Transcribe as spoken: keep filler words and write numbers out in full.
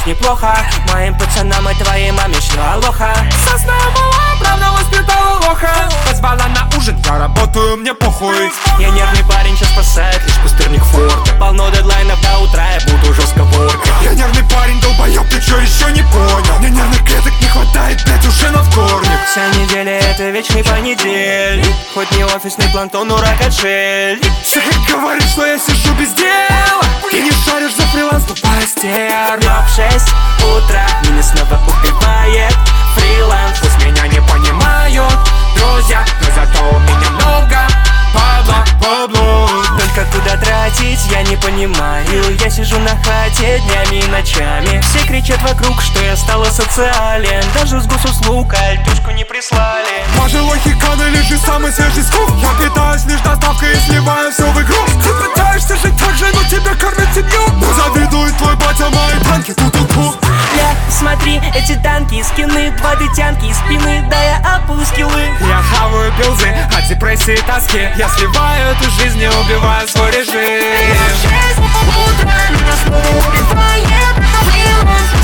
жизни плохо. Моим пацанам и твоей маме шлю алоха. Сосна была, правда воспитала лоха. Позвала на ужин, я работаю, мне похуй. Я нервный парень, сейчас спасает лишь пустырник форта. Полно дедлайнов до утра, я буду жестко воркать. Я нервный парень, долбоёб, ты чё еще не понял? Мне нервных клеток не хватает, блять, уже на вторник. Вся неделя это вечный понедельник. Хоть не офисный планктон, но рак-отшельник. Шахер говорит, что я сижу без дела. Ты не шаришь за фриланс, тупая стерва. Но в шесть утра меня снова убивает фриланс. Пусть меня не понимают друзья, но зато у меня много бабла, бабло. Только куда тратить, я не понимаю. Я сижу на хате днями и ночами. Все кричат вокруг, что я стал асоциален. Даже с госуслуг альтушку не прислали. Пожилой хикан или же самый свежий скуп. Я питаюсь лишь доставкой и сливаю все в игру. Ты пытаешься жить так же, но тебя кормят семью. Но завидует твой батя мои танки, ту-ту-ту. Ля, смотри, эти танки, скины, два дытянки из спины, да я апаю скиллы. Я хаваю пилзы от депрессии и тоски. Я сливаю эту жизнь и убиваю свой режим. В шесть утра меня снова убивает фриланс.